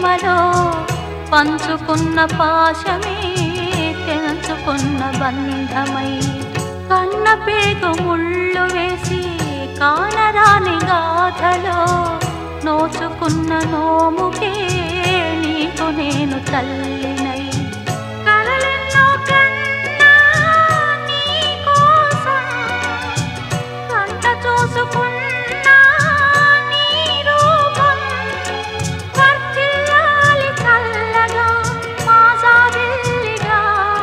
ప్రేమలో పంచుకున్న పాశమే తెంచుకున్న బంధమై కన్న పేగు ముళ్ళు వేసి కానరాని గాథలో నోచుకున్న నోముకే నీకు నేను తల్లినై కలలెన్నో కన్నా నీ కోసం కంట చూసుకున్నా నీ రూపం వర్ధిల్లాలి చల్లగా మా జాబిల్లిగా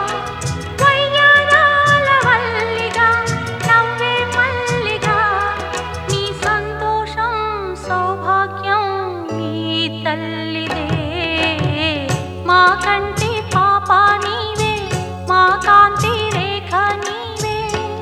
వయ్యారాల వల్లిగా నవ్వే మల్లిగా నీ సంతోషం సౌభాగ్యం నీ తల్లిదే మా కంటి పాప నీవే మా కాంతి రేఖ నీవే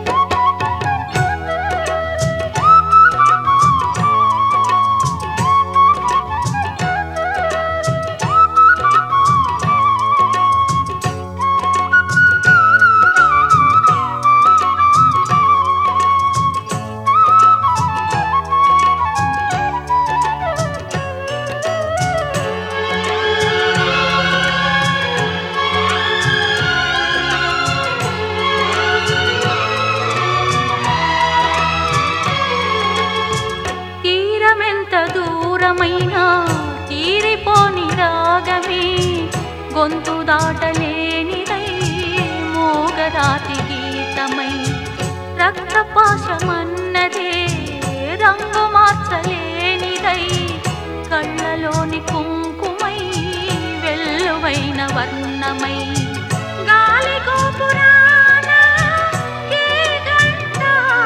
తీరమెంత దూరమైనా తీరిపోని రాగమే గొంతు దాటలేనిదై మోగరాతి గీతమై రక్తపాశమన్నదే రంగు మార్చలేనిదై కళ్ళలోని కుంకుమై వెల్లువైన వర్ణమై గాలి గోపురాన ఏ గంట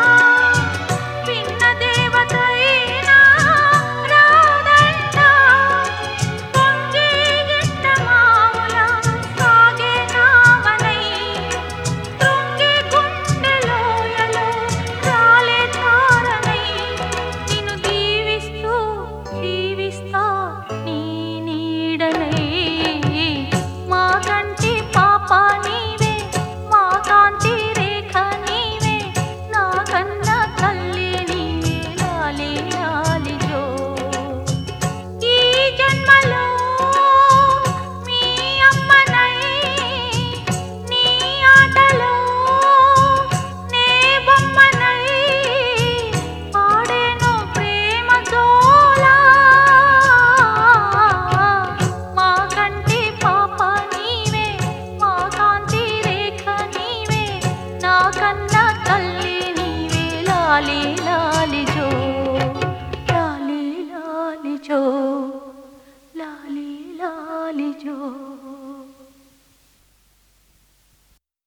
విన్న దేవతైనా రాదంట పొంగే గిట్ట మావుల సాగే నావనై తృంగే గుండె లోయలో రాలే ధారనై నిన్ను దీవిస్తూ జీవిస్తా నీ నీడనై మా కంటి పాప నీవే మా కాంతి రేఖ నీవే నా కన్న తల్లి నీవే లాలి లాలి జో ఈ జన్మలో మీ అమ్మనై నీ ఆటలో నే బొమ్మనై పాడేను ప్రేమ జోలా మా కంటి పాప నీవే మా కాంతి రేఖ నీవే నా కన్న తల్లి నీవే లాలి లాలి జో లాలి లాలి జో లాలి లాలి జో